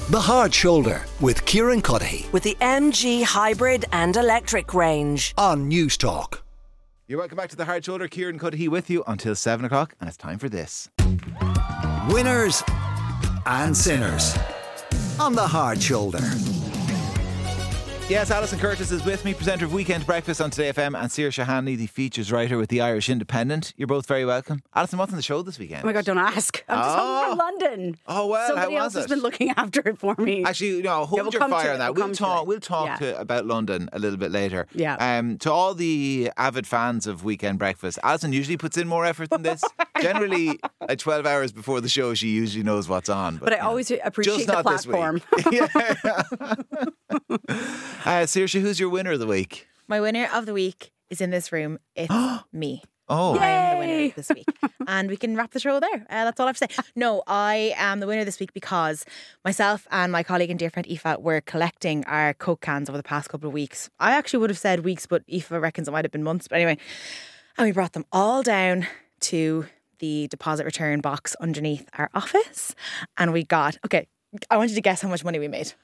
The Hard Shoulder with Kieran Cuddihy with the MG hybrid and electric range on News Talk. You're welcome back to The Hard Shoulder. Kieran Cuddihy with you until 7 o'clock, and it's time for this. Winners and sinners on The Hard Shoulder. Yes, Alison Curtis is with me, presenter of Weekend Breakfast on Today FM, and Saoirse Hanley, the features writer with the Irish Independent. You're both very welcome. Alison, what's on the show this weekend? Oh my God, don't ask. I'm just home from London. Oh, well, somebody how else was has it? been looking after it for me. Actually, no, hold we'll your come fire to on it. that. We'll talk about London a little bit later. Yeah. To all the avid fans of Weekend Breakfast, Alison usually puts in more effort than this. Generally, like 12 hours before the show, she usually knows what's on. But I always appreciate just the not this week. platform. Saoirse, who's your winner of the week? My winner of the week is in this room. It's me. Oh. I'm the winner this week. And we can wrap the show there. That's all I have to say. No, I am the winner this week because myself and my colleague and dear friend Aoife were collecting our Coke cans over the past couple of weeks. I actually would have said weeks, but Aoife reckons it might have been months. But anyway, and we brought them all down to the deposit return box underneath our office. And we got, okay, I want you to guess how much money we made.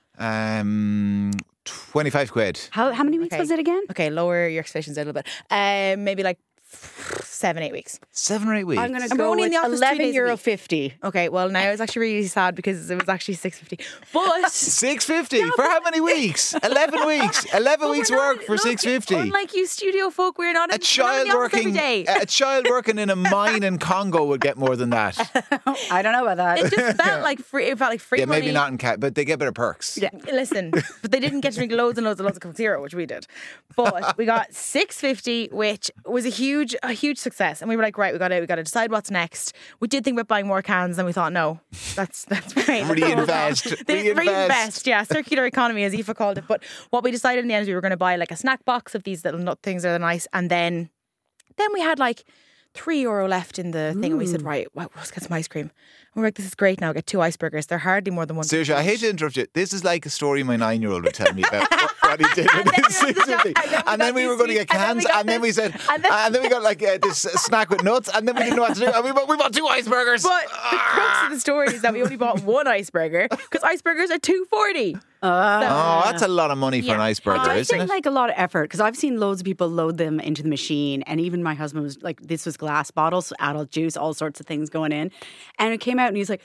25 quid. How many weeks was it again? Okay, lower your expectations a little bit. Maybe like 7-8 weeks. 7 or 8 weeks. I'm going to I'm go only in with the office 2 days a week. €11.50. Okay, well now it's actually really sad because it was actually $6.50. But $6.50 for how many weeks? 11 weeks. 11 weeks work for $6.50. Unlike you studio folk, we're not in, A child we're not in the office working, every day. a child working in a mine in Congo would get more than that. I don't know about that. It just felt like free. It felt like free Yeah, money. maybe not in cat, but they get better perks. Yeah, listen, but they didn't get to drink loads and loads and loads of Coke Zero, which we did. But we got $6.50, which was a huge success. And we were like, right, we got to decide what's next. We did think about buying more cans, and we thought, no, that's great. Reinvest. Reinvest, yeah, circular economy, as Aoife called it. But what we decided in the end is we were going to buy like a snack box of these little nut things that are nice, and then we had like €3 left in the thing, and we said, right, well, let's get some ice cream. And we're like, this is great now, get 2 icebergers. They're hardly more than one. Seriously, I hate to interrupt you. This is like a story my 9-year-old would tell me about what he did with his $6.50. And then we were going to get cans, and then we said, and then we got like this snack with nuts, and then we didn't know what to do. And we bought 2 icebergers. But the crux of the story is that we only bought 1 iceberger because icebergers are $2.40. Oh, that's a lot of money for an iceberger, It isn't does it? like a lot of effort because I've seen loads of people load them into the machine, and even my husband was like, this was glass bottles, adult juice, all sorts of things going in, and it came out and he's like,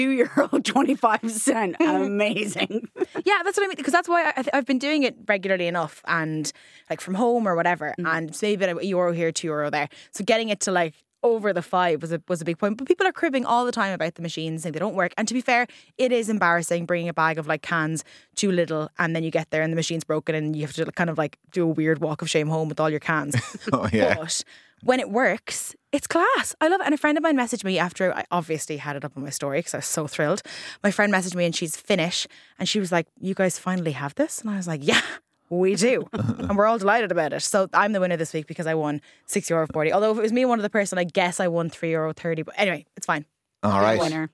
€2.25. Amazing. Yeah, that's what I mean. Because that's why I've been doing it regularly enough, and like from home or whatever, and it's maybe €1 here, €2 there. So getting it to like over the 5 was a big point. But people are cribbing all the time about the machines, saying they don't work. And to be fair, it is embarrassing bringing a bag of like cans too little, and then you get there and the machine's broken, and you have to kind of like do a weird walk of shame home with all your cans. Oh, yeah. But when it works, it's class. I love it. And a friend of mine messaged me after I obviously had it up on my story because I was so thrilled. My friend messaged me and she's Finnish, and she was like, you guys finally have this? And I was like, yeah, we do. And we're all delighted about it. So I'm the winner this week because I won €6.40. Although if it was me, one of the person, I guess I won €3.30. But anyway, it's fine. All right. Winner.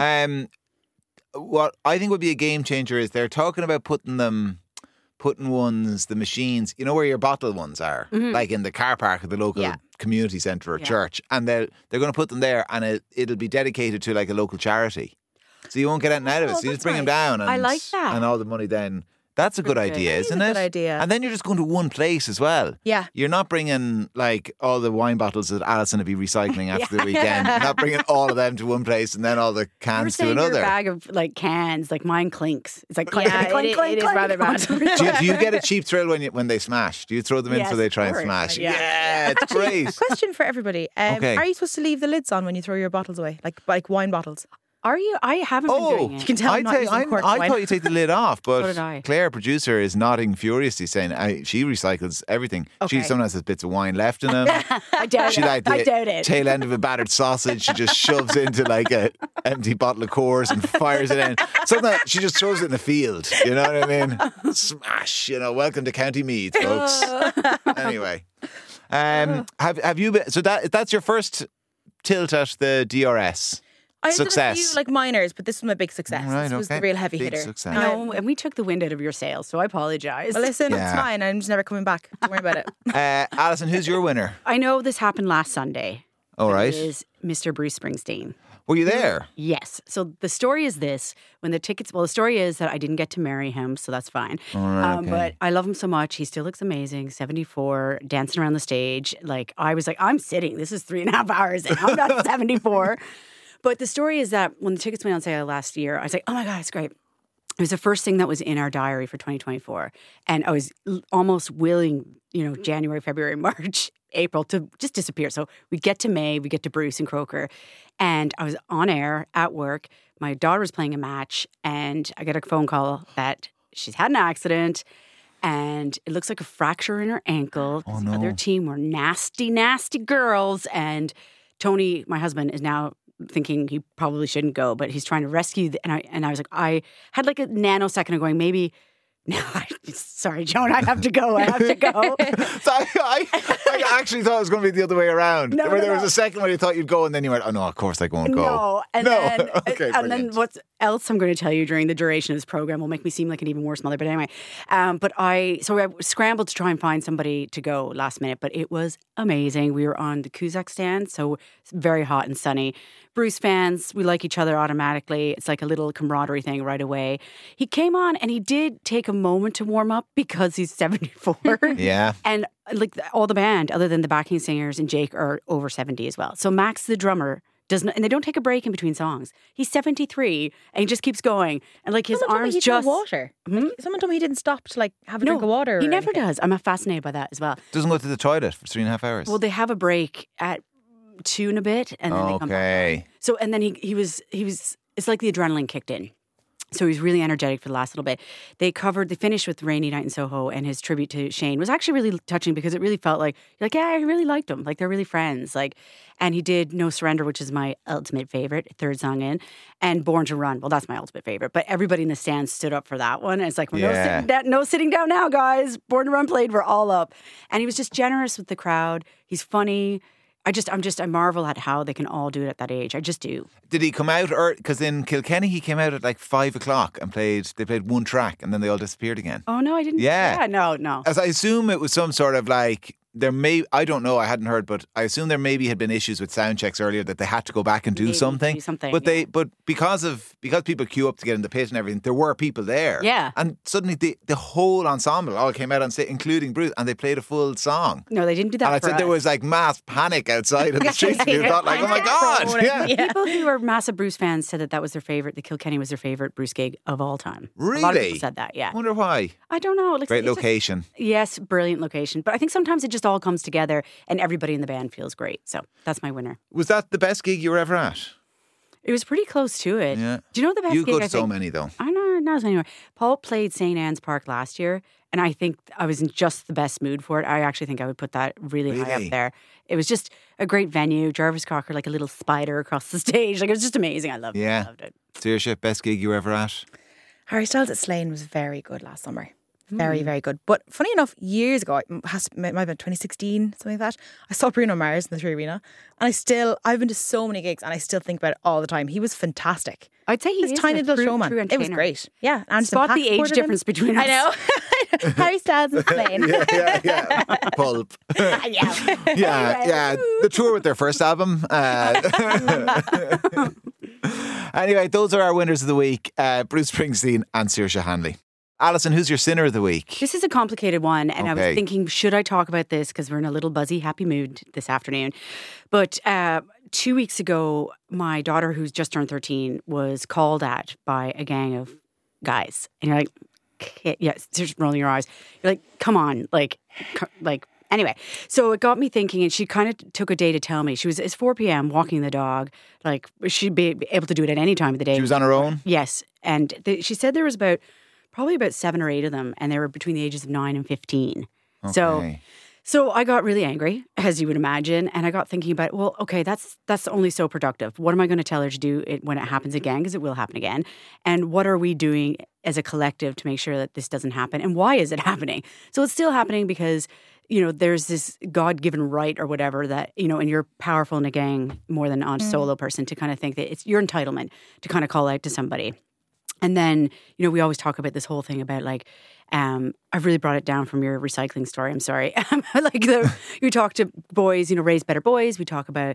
What I think would be a game changer is they're talking about putting the machines, you know where your bottle ones are, like in the car park of the local community centre or church, and they're going to put them there, and it'll be dedicated to like a local charity. So you won't get anything out of it. So you just bring them down, and I like that. and all the money then. That's a good idea, isn't it? Good idea. And then you're just going to one place as well. Yeah. You're not bringing like all the wine bottles that Alison will be recycling after the weekend. You're not bringing all of them to one place and then all the cans to another. Your bag of like cans, like mine clinks. It's like clink, Yeah, clink, it clink, is clink. rather bad. Do you get a cheap thrill when they smash? Do you throw them in Yes, so they of try and course. smash? Yeah. Yeah, it's great. Question for everybody. Okay. Are you supposed to leave the lids on when you throw your bottles away? Like wine bottles? Are you? I haven't been doing it. You can tell I'm not using corked I wine. thought you take the lid off, but So did I. Claire, producer, is nodding furiously, saying she recycles everything. She Okay. sometimes has bits of wine left in them. I doubt She it. like I the doubt it. tail end of a battered sausage. She just shoves into like a empty bottle of Coors and fires it in. Sometimes she just throws it in the field. You know what I mean? Smash. You know, welcome to County Meath, folks. Anyway, have you been? So that's your first tilt at the DRS. I did a Success. few like minors, but this was my big success. Right, this was okay. the real heavy Big hitter. success. No, and we took the wind out of your sails, so I apologise. Well, listen, Yeah. it's fine. I'm just never coming back. Don't worry about it. Alison, who's your winner? I know this happened last Sunday. All right. It is Mr. Bruce Springsteen. Were you there? Yes. So the story is this: when the tickets, well, the story is that I didn't get to marry him, so that's fine. All right, okay. But I love him so much. He still looks amazing. 74, dancing around the stage. Like I was like, I'm sitting. This is 3.5 hours, and I'm not 74. But the story is that when the tickets went on sale last year, I was like, oh my God, it's great. It was the first thing that was in our diary for 2024. And I was almost willing, January, February, March, April to just disappear. So we get to May, we get to Bruce and Croker. And I was on air at work. My daughter was playing a match. And I get a phone call that she's had an accident. And it looks like a fracture in her ankle. Oh, The no. other team were nasty, nasty girls. And Tony, my husband, is now thinking he probably shouldn't go, but he's trying to rescue. And I was like, I had like a nanosecond of going, maybe. No, sorry, Joan, I have to go. I have to go. So I actually thought it was going to be the other way around. No, where no, there was no. a second where you thought you'd go, and then you went, "Oh no, of course I won't go." No, and No. then Okay, and then brilliant. what else I'm going to tell you during the duration of this program will make me seem like an even worse mother. But anyway, but I scrambled to try and find somebody to go last minute, but it was amazing. We were on the Cusack stand, so it's very hot and sunny. Bruce fans, we like each other automatically. It's like a little camaraderie thing right away. He came on and he did take a moment to warm up because he's 74. Yeah. And like all the band, other than the backing singers and Jake, are over 70 as well. So Max, the drummer, doesn't, and they don't take a break in between songs. He's 73 and he just keeps going. And like his Someone told me arms he just. drank water. Like, someone told me he didn't stop to like have a drink of water. He or never anything. does. I'm fascinated by that as well. Doesn't go to the toilet for 3.5 hours. Well, they have a break at 2 and a bit, and then they come back. Okay. So, and then he was, it's like the adrenaline kicked in. So he was really energetic for the last little bit. They finished with Rainy Night in Soho, and his tribute to Shane was actually really touching because it really felt like, yeah, I really liked him. Like, they're really friends. Like, and he did No Surrender, which is my ultimate favorite, third song in, and Born to Run. Well, that's my ultimate favorite. But everybody in the stands stood up for that one. And it's like, well, no sitting down now, guys. Born to Run played, we're all up. And he was just generous with the crowd. He's funny. I marvel at how they can all do it at that age. I just do. Did he come out, or because in Kilkenny he came out at like 5 o'clock and they played one track and then they all disappeared again? Oh, no, I didn't. Yeah. No. As I assume it was some sort of like, I don't know, I hadn't heard, but I assume there maybe had been issues with sound checks earlier that they had to go back and do Maybe something. do something, But yeah. but because people queue up to get in the pit and everything, there were people there. Yeah. And suddenly the whole ensemble all came out on stage, including Bruce, and they played a full song. No, they didn't do that And I for said us. there was like mass panic outside in the streets. And you thought like, oh my God. Yeah. People who are massive Bruce fans said that was their favorite. The Kilkenny was their favorite Bruce gig of all time. Really? A lot of people said that. Yeah. I wonder why. I don't know. Like, Great it's just- location. yes, brilliant location. But I think sometimes it just all comes together, and everybody in the band feels great. So that's my winner. Was that the best gig you were ever at? It was pretty close to it. Yeah. Do you know the best You gig? go to I so think? many though. I know, not anymore. Paul played St. Anne's Park last year, and I think I was in just the best mood for it. I actually think I would put that really high Really? up there. It was just a great venue. Jarvis Cocker, like a little spider across the stage. Like, it was just amazing. I loved it. Yeah. I loved it. Saoirse, best gig you were ever at? Harry Styles at Slane was very good last summer. Hmm. Very, very good. But funny enough, years ago, it might have been 2016, something like that, I saw Bruno Mars in the Three Arena. And I've been to so many gigs and I still think about it all the time. He was fantastic. I'd say he This is tiny a little true showman. It was entertainer. great. Yeah. Anderson Spot .Paak the age supported him. difference between us. I know. Harry Styles and Slane. Yeah. Pulp. yeah. Yeah. The tour with their first album. Anyway, those are our winners of the week. Bruce Springsteen and Saoirse Hanley. Alison, who's your sinner of the week? This is a complicated one, and I Okay. was thinking, should I talk about this? Because we're in a little buzzy, happy mood this afternoon. But 2 weeks ago, my daughter, who's just turned 13, was called at by a gang of guys. And you're like, okay, yes, just rolling your eyes. You're like, come on, like. Anyway, so it got me thinking, and she kind of took a day to tell me. It's 4 p.m. walking the dog. Like, she'd be able to do it at any time of the day. She was on her own? Yes, and she said there was probably about 7 or 8 of them, and they were between the ages of 9 and 15. Okay. So I got really angry, as you would imagine, and I got thinking about, well, okay, that's only so productive. What am I going to tell her to do when it happens again? Because it will happen again. And what are we doing as a collective to make sure that this doesn't happen? And why is it happening? So it's still happening because, there's this God-given right or whatever that, and you're powerful in a gang more than a solo person to kind of think that it's your entitlement to kind of call out to somebody. And then, we always talk about this whole thing about like, I've really brought it down from your recycling story. I'm sorry. You talk to boys, raise better boys. We talk about,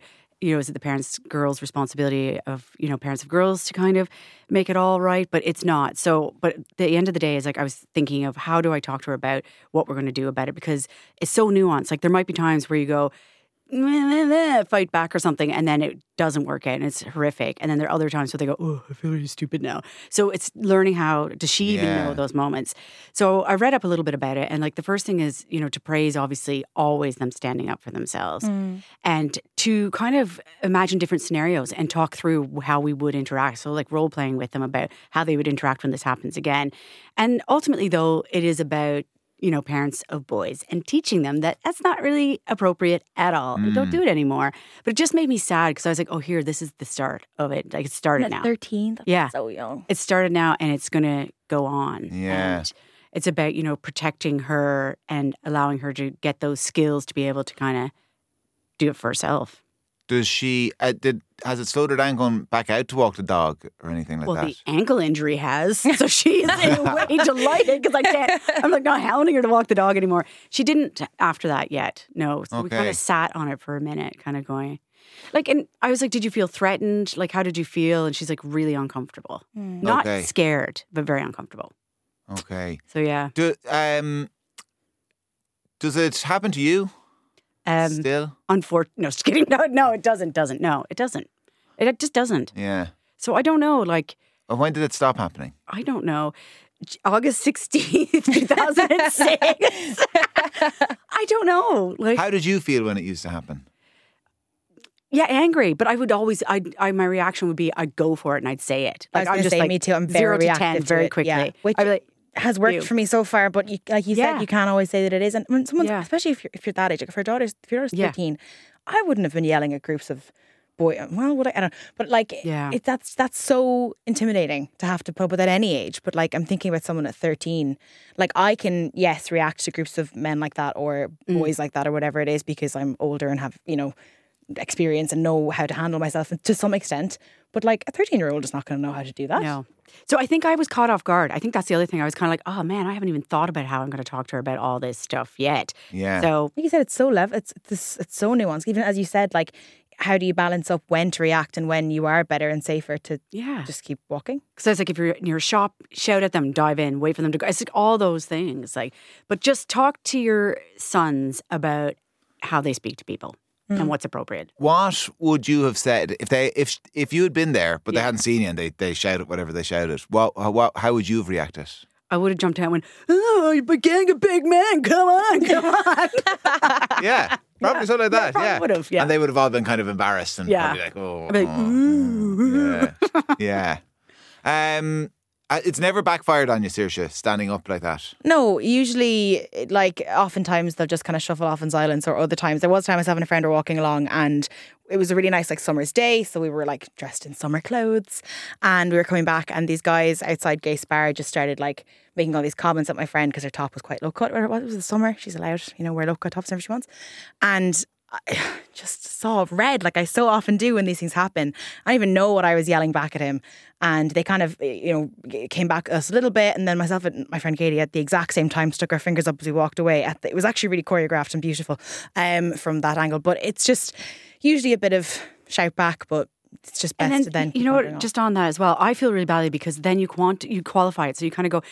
is it the girls' responsibility of, parents of girls to kind of make it all right? But it's not. So, but at the end of the day is like, I was thinking of how do I talk to her about what we're going to do about it? Because it's so nuanced. Like there might be times where you go, fight back or something, and then it doesn't work out and it's horrific. And then there are other times where they go, oh, I feel really stupid now. So it's learning how, does she even know those moments? So I read up a little bit about it, and like the first thing is, to praise obviously always them standing up for themselves and to kind of imagine different scenarios and talk through how we would interact. So like role playing with them about how they would interact when this happens again. And ultimately though, it is about parents of boys and teaching them that that's not really appropriate at all. Don't do it anymore. But it just made me sad because I was like, oh, here, this is the start of it. Like it started now. 13? That's so young. It started now and it's going to go on. Yeah. And it's about, protecting her and allowing her to get those skills to be able to kind of do it for herself. Does she, has it slowed her down going back out to walk the dog or anything like that? Well, the ankle injury has. So she's in a way delighted because I'm like not hounding her to walk the dog anymore. She didn't after that yet. No. So we kind of sat on it for a minute, kind of going, like, and I was like, did you feel threatened? Like, how did you feel? And she's like, really uncomfortable. Not scared, but very uncomfortable. Okay. So, yeah. Does it happen to you? Still? No, just kidding. No, it doesn't. No, it doesn't. It just doesn't. Yeah. So I don't know, like... When did it stop happening? I don't know. August 16th, 2006. I don't know. Like, how did you feel when it used to happen? Yeah, angry. But I would always, my reaction would be, I'd go for it and I'd say it. Like, I'm just say, like, me too. I'm very 0 to 10 reactive very to it. quickly. Yeah. Which I'd be like, has worked for me so far, but like you said, you can't always say that it is. And when someone's, especially if you're that age, like if your daughter's 13, I wouldn't have been yelling at groups of boy. Well, would I don't know. But like, that's so intimidating to have to put up with at any age. But like, I'm thinking about someone at 13. Like, I can react to groups of men like that or boys like that or whatever it is because I'm older and have experience and know how to handle myself to some extent. But like a 13-year-old is not going to know how to do that. No. So I think I was caught off guard. I think that's the other thing. I was kind of like, oh man, I haven't even thought about how I'm going to talk to her about all this stuff yet. Yeah. So like you said, it's so it's so nuanced. Even as you said, like, how do you balance up when to react and when you are better and safer to just keep walking? Because it's like if you're in your shop, shout at them, dive in, wait for them to go. It's like all those things. Like, but just talk to your sons about how they speak to people. And what's appropriate. What would you have said if you had been there, but they hadn't seen you and they shouted whatever they shouted? How would you have reacted? I would have jumped out and went, "Oh, a gang of big men! Come on!" Yeah, probably something like that. Yeah, would have. Yeah, and they would have all been kind of embarrassed and probably like, "Oh, I'd be like, ooh. Yeah." It's never backfired on you, Saoirse, standing up like that. No, usually, like, oftentimes they'll just kind of shuffle off in silence, or other times. There was a time myself and a friend were walking along and it was a really nice, like, summer's day. So we were, like, dressed in summer clothes and we were coming back and these guys outside Gay Spar just started, like, making all these comments at my friend because her top was quite low cut. It was the summer. She's allowed, wear low cut tops whenever she wants. And I just saw red, like I so often do when these things happen. I don't even know what I was yelling back at him. And they kind of, came back us a little bit. And then myself and my friend Katie at the exact same time stuck our fingers up as we walked away. It was actually really choreographed and beautiful from that angle. But it's just usually a bit of shout back, but it's just best and to then you know what, just on that as well, I feel really badly because then you qualify it, so you kind of go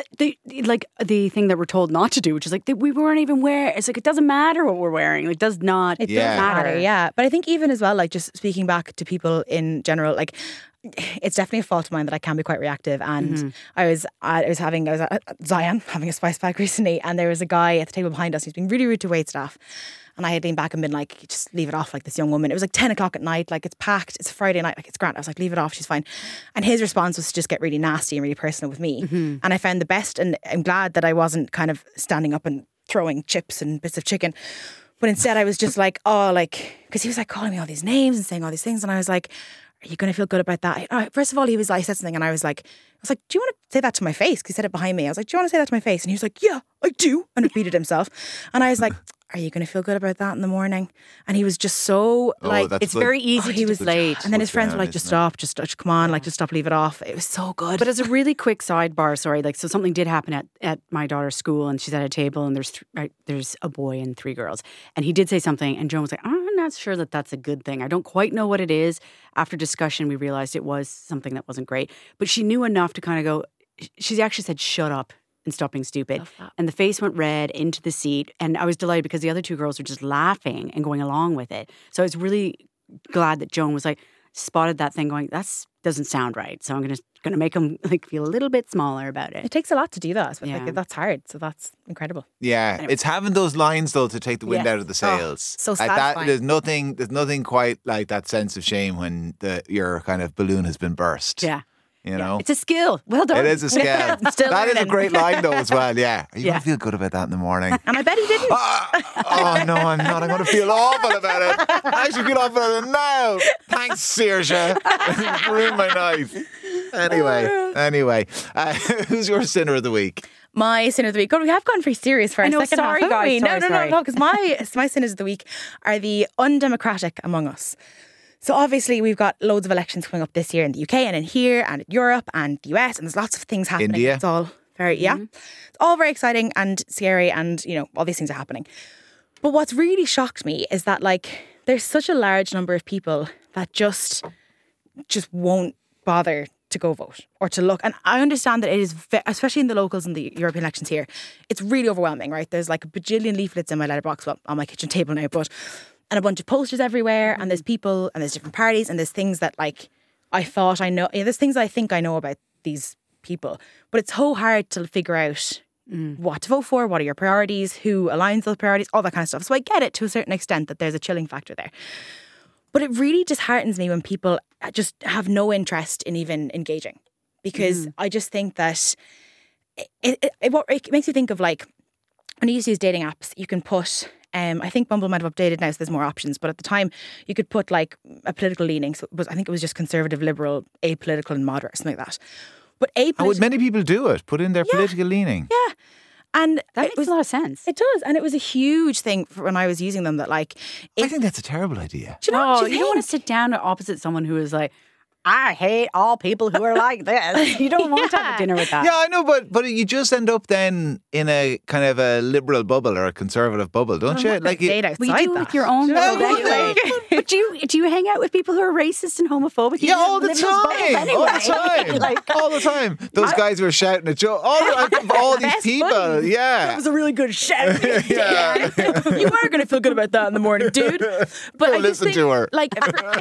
the thing that we're told not to do, which is like we weren't even wearing. It's like it doesn't matter what we're wearing. It does not. It does matter. Yeah, but I think even as well, like just speaking back to people in general, like it's definitely a fault of mine that I can be quite reactive. And I was at Zion having a spice bag recently, and there was a guy at the table behind us who's been really rude to wait staff. And I had leaned back and been like, just leave it off, like this young woman. It was like 10 o'clock at night, like it's packed, it's Friday night, like it's grand. I was like, leave it off, she's fine. And his response was to just get really nasty and really personal with me. And I found the best, and I'm glad that I wasn't kind of standing up and throwing chips and bits of chicken. But instead I was just like, because he was like calling me all these names and saying all these things. And I was like, are you going to feel good about that? First of all, I said something and I was like, do you want to say that to my face? Because he said it behind me. I was like, do you want to say that to my face? And he was like, yeah, I do. And repeated himself. And I was like, are you going to feel good about that in the morning? And he was just so it's very easy to deflate. And then his friends were like, just stop, just come on, like just stop, leave it off. It was so good. But as a really quick sidebar, so something did happen at my daughter's school, and she's at a table, and there's a boy and 3 girls, and he did say something, and Joan was like, oh not sure that that's a good thing. I don't quite know what it is. After discussion, we realized it was something that wasn't great. But she knew enough to kind of go, she actually said, shut up and stop being stupid. And the face went red into the seat. And I was delighted because the other two girls were just laughing and going along with it. So I was really glad that Joan was like, spotted that thing going, that doesn't sound right. So I'm going to make them like feel a little bit smaller about it. It takes a lot to do that. But Yeah. like, that's hard. So that's incredible. Yeah, Anyway. it's having those lines though to take the wind Yes. out of the sails. so Like that, satisfying. there's nothing quite like that sense of shame when your kind of balloon has been burst. Yeah. You know? It's a skill. Well done. It is a scale. Still That is a learning. great line though as well, yeah. Are you Yeah. going to feel good about that in the morning? And I bet he didn't. Oh, no, I'm not. I'm going to feel awful about it. I actually feel awful about it now. Thanks, Saoirse. You ruined my night. Anyway. Who's your sinner of the week? My sin of the week. God, we have gone very serious for I our know, second sorry, half, haven't we? guys, sorry. No. Because my sinners of the week are the undemocratic among us. So obviously we've got loads of elections coming up this year in the UK and in here and in Europe and the US, and there's lots of things happening. India. It's all very it's all very exciting and scary, and all these things are happening. But what's really shocked me is that like there's such a large number of people that just won't bother to go vote or to look. And I understand that it is, especially in the locals and the European elections here, it's really overwhelming, right? There's like a bajillion leaflets in my letterbox, well, on my kitchen table now, and a bunch of posters everywhere, and there's people, and there's different parties, and there's things that like I thought I know, there's things I think I know about these people, but it's so hard to figure out what to vote for, what are your priorities, who aligns those priorities, all that kind of stuff. So I get it to a certain extent that there's a chilling factor there. But it really disheartens me when people just have no interest in even engaging, because I just think that it makes you think of like when you used to use dating apps, you can put, I think Bumble might have updated now, so there's more options, but at the time you could put like a political leaning. So I think it was just conservative, liberal, apolitical and moderate, something like that. But How would many people do it? Put in their political leaning. yeah. And That it makes a lot of sense. It does. And it was a huge thing for when I was using them that like, I think that's a terrible idea. do you know what You don't want to sit down opposite someone who is like, I hate all people who are like this. You don't want to have a dinner with that. Yeah, I know, but you just end up then in a kind of a liberal bubble or a conservative bubble, don't you? Like date outside Well, you do it that. with your own Do you know world what I mean? anyway. But do you hang out with people who are racist and homophobic? You Yeah, all the live in those bubbles time. anyway. All the time. Like, all the time. Those guys were shouting at Joe. All these Best people. buddies. Yeah. that was a really good shout. Yeah. You are going to feel good about that in the morning, dude. But Don't I just listen think, to her. Like,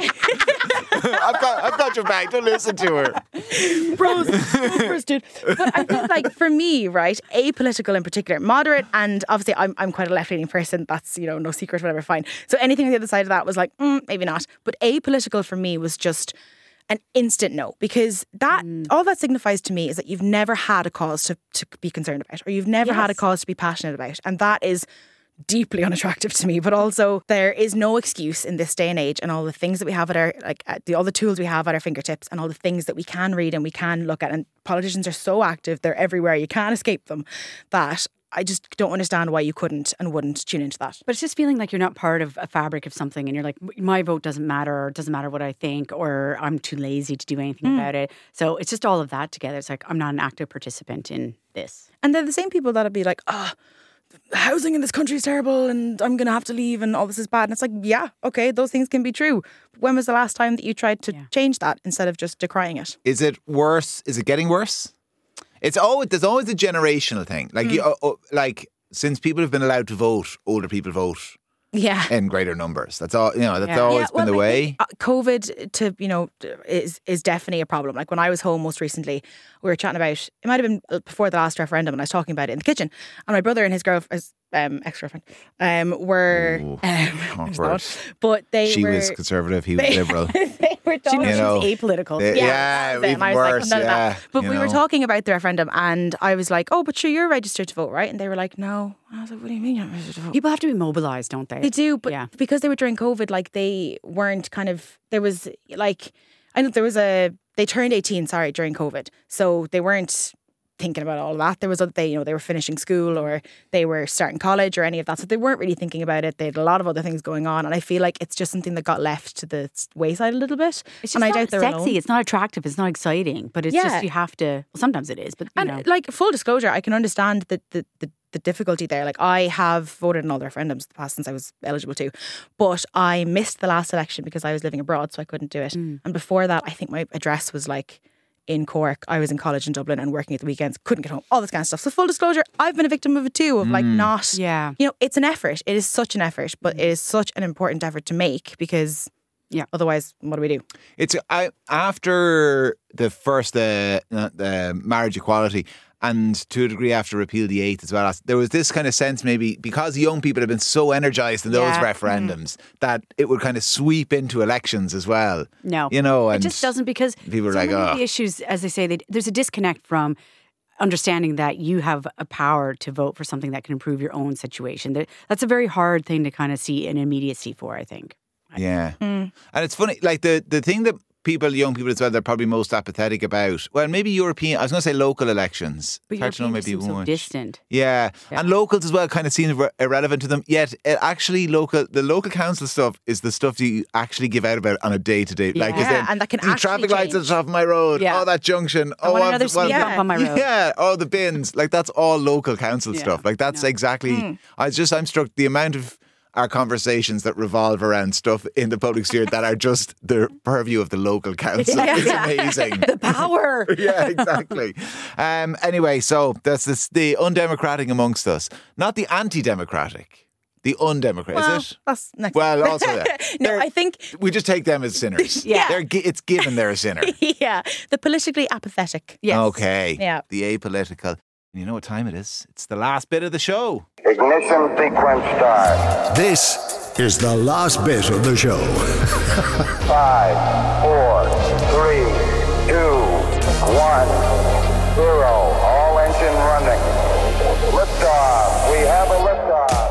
I've got your back. Don't listen to her. bros, go first, dude. But I think, like, for me, right, apolitical in particular, moderate, and obviously I'm quite a left-leaning person. That's, no secret, whatever, fine. So anything on the other side of that was like, maybe not. But apolitical for me was just an instant no, because that all that signifies to me is that you've never had a cause to be concerned about, or you've never had a cause to be passionate about, and that is deeply unattractive to me. But also, there is no excuse in this day and age, and all the things that we have at our all the tools we have at our fingertips, and all the things that we can read and we can look at, and politicians are so active, they're everywhere, you can't escape them, that I just don't understand why you couldn't and wouldn't tune into that. But it's just feeling like you're not part of a fabric of something, and you're like, my vote doesn't matter, or it doesn't matter what I think, or I'm too lazy to do anything about it. So it's just all of that together. It's like, I'm not an active participant in this. And they're the same people that'll be like, housing in this country is terrible and I'm going to have to leave and all this is bad. And it's like, yeah, okay, those things can be true. When was the last time that you tried to change that instead of just decrying it? Is it worse? Is it getting worse? There's always a generational thing. Like since people have been allowed to vote, older people vote Yeah. in greater numbers. That's all. That's Yeah. always been the I way. think, COVID is definitely a problem. Like when I was home most recently, we were chatting about, it might have been before the last referendum, and I was talking about it in the kitchen, and my brother and his ex-girlfriend were Awkward. but She were was conservative. He was liberal. they were She talking, know, she's apolitical. Yeah, that was it. even And I was like, worse. none of Yeah, that. But we were talking about the referendum, and I was like, "Oh, but sure, you're registered to vote, right?" And they were like, "No." And I was like, "What do you mean you're registered to vote?" People have to be mobilised, don't they? They do, but Yeah. because they were during COVID, like they weren't kind of. There was like, I know there was they turned 18, during COVID, so they weren't thinking about all of that. There was they were finishing school or they were starting college or any of that, so they weren't really thinking about it. They had a lot of other things going on, and I feel like it's just something that got left to the wayside a little bit. It's just and I not doubt they're sexy. alone. It's not attractive. It's not exciting. But it's Yeah. just you have to. Well, sometimes it is, but you know. And like full disclosure, I can understand the the difficulty there. Like, I have voted in all the referendums the past since I was eligible to, but I missed the last election because I was living abroad, so I couldn't do it. And before that, I think my address was like in Cork. I was in college in Dublin and working at the weekends, couldn't get home, all this kind of stuff. So full disclosure, I've been a victim of it too, of like not, Yeah. you know, it's an effort. It is such an effort, but it is such an important effort to make because otherwise, what do we do? It's after the first the marriage equality, and to a degree after repeal the 8th as well. There was this kind of sense, maybe because young people have been so energised in those referendums, that it would kind of sweep into elections as well. No, you know, and it just doesn't, because people are so like, many of oh, the issues, as they say, there's a disconnect from understanding that you have a power to vote for something that can improve your own situation. That's a very hard thing to kind of see an immediacy for, I think. yeah. And it's funny, like the thing that young people as well, they're probably most apathetic about. Well, maybe European. I was going to say local elections. But It's hard to know, European maybe just seems so much. distant. Yeah, and locals as well kind of seems irrelevant to them. Yet, the local council stuff is the stuff you actually give out about on a day to day. Like, Yeah, and that can the actually traffic lights at change. the top of my road. Yeah. Oh, that junction. I want another speed bump on my road. Yeah. Oh, the bins. Like, that's all local council stuff. Like, that's exactly. I'm struck the amount of our conversations that revolve around stuff in the public sphere that are just the purview of the local council. It's amazing. The power. Yeah, exactly. Anyway, so that's the undemocratic amongst us, not the anti-democratic. The undemocratic, Well, is it? that's next. Well, also that. No, I think We just take them as sinners. Yeah. It's given they're a sinner. yeah, the politically apathetic. Yes. Okay. Yeah. The apolitical. You know what time it is? It's the last bit of the show. Ignition sequence start. This is the last bit of the show. 5, 4, 3, 2, 1, 0. All engine running. Liftoff. We have a liftoff.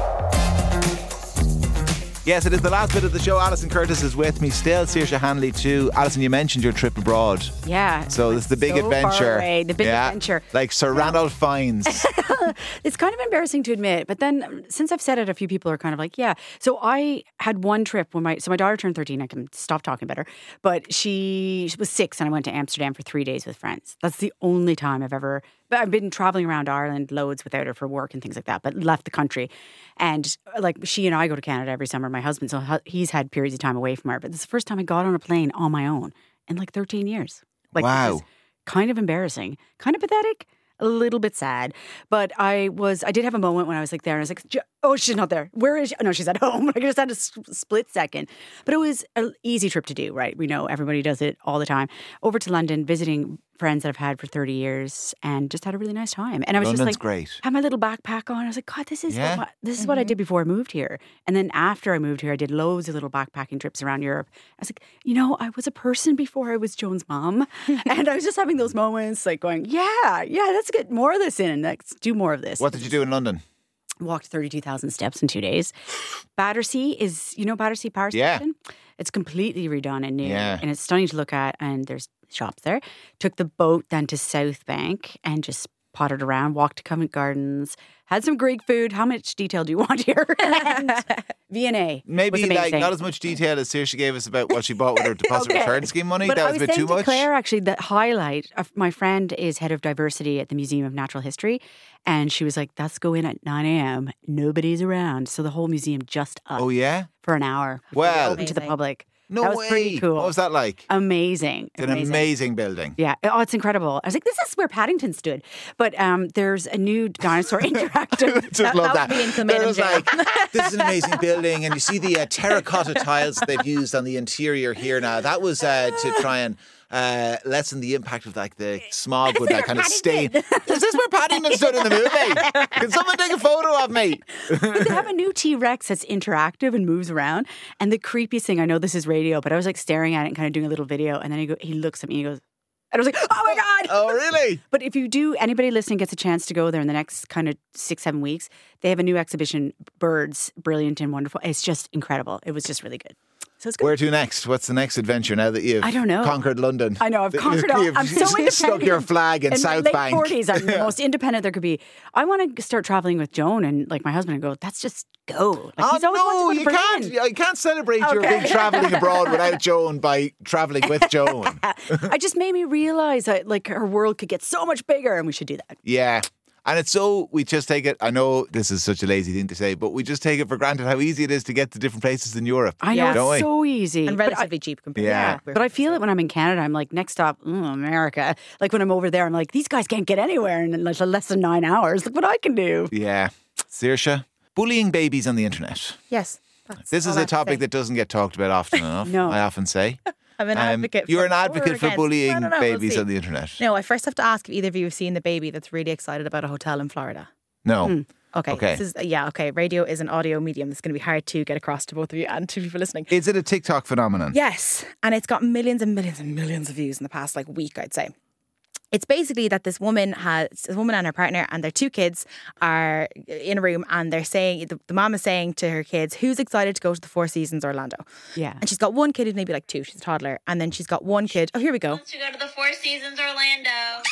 Yes, it is the last bit of the show. Alison Curtis is with me still. Saoirse Hanley too. Alison, you mentioned your trip abroad. Yeah. So this is the big so adventure. Far away, the big adventure. Like Sir Randolph Fiennes. It's kind of embarrassing to admit, but then since I've said it, a few people are kind of like, yeah. So I had one trip when my daughter turned 13. I can stop talking about her, but she was 6, and I went to Amsterdam for 3 days with friends. That's the only time but I've been traveling around Ireland loads without her for work and things like that, but left the country. And like, she and I go to Canada every summer, my husband, so he's had periods of time away from her. But this is the first time I got on a plane on my own in like 13 years. Like, Wow. Which is kind of embarrassing, kind of pathetic, a little bit sad. But I did have a moment when I was like there, and I was like, oh, she's not there. Where is she? Oh, no, she's at home. I just had a split second. But it was an easy trip to do, right? We know everybody does it all the time. Over to London, visiting friends that I've had for 30 years, and just had a really nice time. And I was London's just like, great. had my little backpack on. I was like, God, this is Yeah. what I did before I moved here. And then after I moved here, I did loads of little backpacking trips around Europe. I was like, I was a person before I was Joan's mom. And I was just having those moments like going, yeah, let's get more of this in. Let's do more of this. What did you do in London? Walked 32,000 steps in 2 days. Battersea is, Battersea Power Yeah. Station? It's completely redone and new. Yeah. And it's stunning to look at, and there's shops there. Took the boat then to South Bank and just pottered around, walked to Covent Gardens, had some Greek food. How much detail do you want here? And V&A Maybe was like amazing. not as much detail as Saoirse gave us about what she bought with her deposit Okay. return scheme money. But That I was a bit saying too to much. Claire, actually, the highlight of my friend is head of diversity at the Museum of Natural History, and she was like, "That's go in at 9 a.m. Nobody's around, so the whole museum just us Oh yeah? for an hour. before Well. open to the Amazing. public. No that was way. pretty cool. What was that like? Amazing. It's an amazing building. Yeah. Oh, it's incredible. I was like, this is where Paddington stood. But there's a new dinosaur interactive. Just love that. would be in There Kilmainham was jail. like, this is an amazing building, and you see the terracotta tiles that they've used on the interior here now. That was to try and lessen the impact of like the smog with that kind of stain. Is this where Paddington stood in the movie? Can someone take a photo of me? But they have a new T-Rex that's interactive and moves around. And the creepiest thing, I know this is radio, but I was like staring at it and kind of doing a little video. And then he looks at me and he goes, and I was like, oh my God. Oh, really? But if anybody listening gets a chance to go there in the next kind of 6-7 weeks, they have a new exhibition, Birds, Brilliant and Wonderful. It's just incredible. It was just really good. So it's good. Where to next? What's the next adventure now that you've I don't know. conquered London? I know, I've conquered all. You've I'm so independent. stuck your flag in South my Bank. late 40s, I'm the most independent there could be. I want to start traveling with Joan and like my husband and go, that's just go. Like, he's always wanted to go to Berlin. You can't celebrate your Okay. big travelling abroad without Joan by travelling with Joan. I just made me realize that like her world could get so much bigger and we should do that. Yeah. And it's we just take it, I know this is such a lazy thing to say, but we just take it for granted how easy it is to get to different places in Europe. I know, don't we? it's so easy. And relatively cheap compared Yeah. to But I feel it when I'm in Canada. I'm like, next stop, America. Like when I'm over there, I'm like, these guys can't get anywhere in like less than 9 hours. Look what I can do. Yeah. Saoirse, bullying babies on the internet. Yes. This is a topic that doesn't get talked about often enough, No. I often say. I'm an advocate. You're an for advocate or for against. bullying I don't know, we'll babies see. on the internet. No, I first have to ask if either of you have seen the baby that's really excited about a hotel in Florida. No. Okay. Okay. This is, okay. Radio is an audio medium that's going to be hard to get across to both of you and to people listening. Is it a TikTok phenomenon? Yes. And it's got millions and millions and millions of views in the past week, I'd say. It's basically that this woman and her partner and their 2 kids are in a room and they're saying, the mom is saying to her kids, who's excited to go to the Four Seasons Orlando? Yeah. And she's got one kid who's maybe 2, she's a toddler. And then she's got one kid, here we go. To go to the Four Seasons Orlando.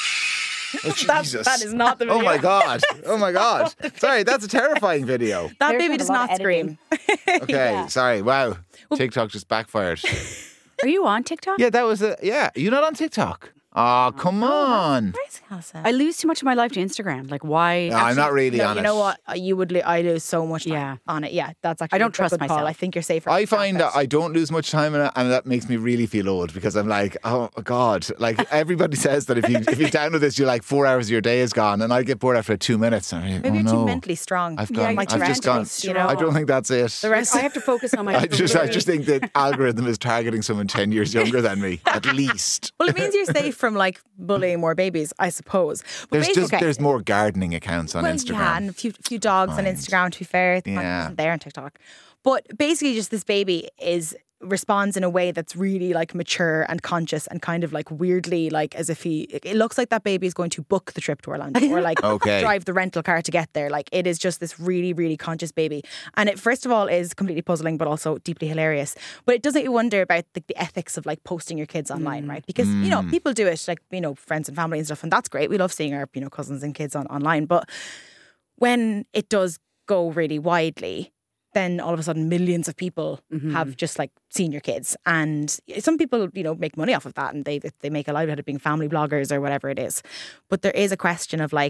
Oh, Jesus. That is not the video. Oh my God. Oh my God. Sorry, that's a terrifying video. That There's baby a does lot of not scream. Okay, sorry. Wow. TikTok just backfired. Are you on TikTok? Yeah, that was you're not on TikTok. Oh, come on. Where's Elsa? I lose too much of my life to Instagram. Like, why? No, I'm not really No, on you it. know what? I lose so much time on it. Yeah, that's actually I don't a trust good call. myself. I think you're safer. I find that I don't lose much time in it, and that makes me really feel old because I'm like, oh God, like everybody says that if you download this, you're like 4 hours of your day is gone, and I get bored after 2 minutes. And I'm like, Maybe oh you're no, too mentally strong. I've Yeah, gone. you're I've too just gone. mentally strong. I don't think that's it. The rest I have to focus on my. I just think the algorithm is targeting someone 10 years younger than me, at least. Well, it means you're safe from bullying more babies, I suppose. But There's more gardening accounts on Instagram. Yeah, and a few dogs on Instagram, to be fair. Yeah. They're on TikTok. But basically just this baby responds in a way that's really mature and conscious and kind of weirdly as if it looks like that baby is going to book the trip to Orlando or Okay. drive the rental car to get there. It is just this really, really conscious baby. And it first of all is completely puzzling but also deeply hilarious. But it does make you wonder about the ethics of posting your kids online, right? Because people do it friends and family and stuff, and that's great. We love seeing our cousins and kids online. But when it does go really widely, then all of a sudden millions of people have just seen your kids, and some people make money off of that, and they make a livelihood of being family bloggers or whatever it is. But there is a question of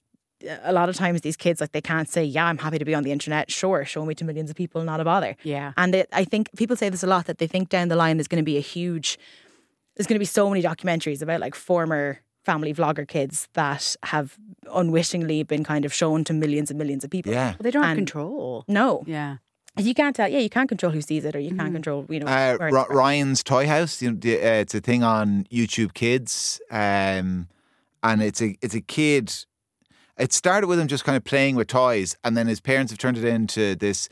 a lot of times these kids they can't say, yeah, I'm happy to be on the internet, sure, show me to millions of people, not a bother. Yeah. And I think people say this a lot, that they think down the line there's going to be so many documentaries about former family vlogger kids that have unwittingly been kind of shown to millions and millions of people. Yeah. Well, they don't have And- control. No. Yeah. You can't tell. Yeah, you can't control who sees it, or you can't control, where it's from. Ryan's Toy House. It's a thing on YouTube Kids, and it's a kid. It started with him just kind of playing with toys, and then his parents have turned it into this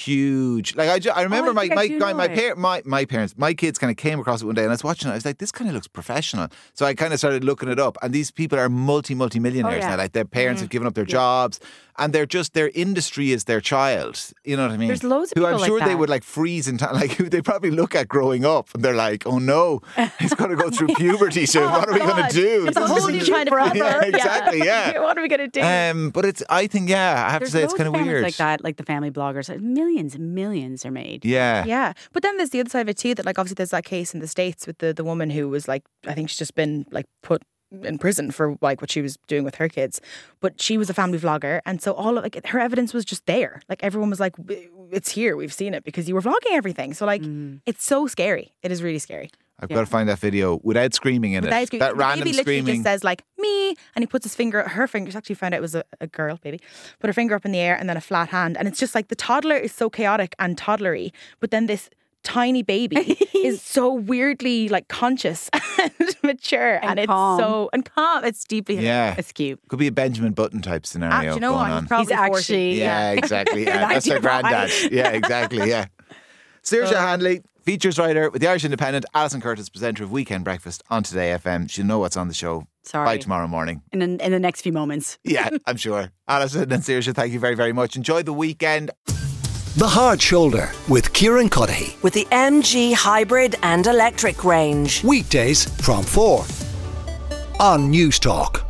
huge. I remember I think I do know my parents, my kids kind of came across it one day, and I was watching it. I was like, this kind of looks professional. So I kind of started looking it up, and these people are multi-millionaires now. Their parents have given up their jobs, and their industry is their child. You know what I mean? There's loads of who people I'm sure like they that. would freeze in time. Who they probably look at growing up, and they're like, oh no, he's going to go through puberty soon. What are we going to do? It's a whole new kind of Yeah, forever. exactly. Yeah. What are we going to do? But I think, I have There's to say, it's loads kind of families weird. like that, like the family bloggers. Millions and millions are made. Yeah. Yeah, but then there's the other side of it too, that obviously there's that case in the States with the woman who was I think she's just been put in prison for what she was doing with her kids, but she was a family vlogger, and so all of her evidence was just there. Everyone was like, it's here, we've seen it because you were vlogging everything. So it's so scary. It is really scary. I've got to find that video without screaming in it. That That random baby literally screaming. just says me, and he puts her fingers, actually found out it was a girl baby, put her finger up in the air and then a flat hand, and it's just the toddler is so chaotic and toddlery, but then this tiny baby is so weirdly conscious and mature and it's calm. so calm. It's deeply Yeah. It's cute. Could be a Benjamin Button type scenario Do you know going what? on. He's probably He's 40. actually Yeah, exactly. Yeah, that's their 95. granddad. Yeah, exactly. Yeah. Saoirse Handley, features writer with the Irish Independent, Alison Curtis, presenter of Weekend Breakfast on Today FM. She'll know what's on the show Sorry. by tomorrow morning. In the next few moments. Yeah, I'm sure. Alison and Saoirse, thank you very, very much. Enjoy the weekend. The Hard Shoulder with Kieran Cuddihy. With the MG hybrid and electric range. Weekdays from 4 on News Talk.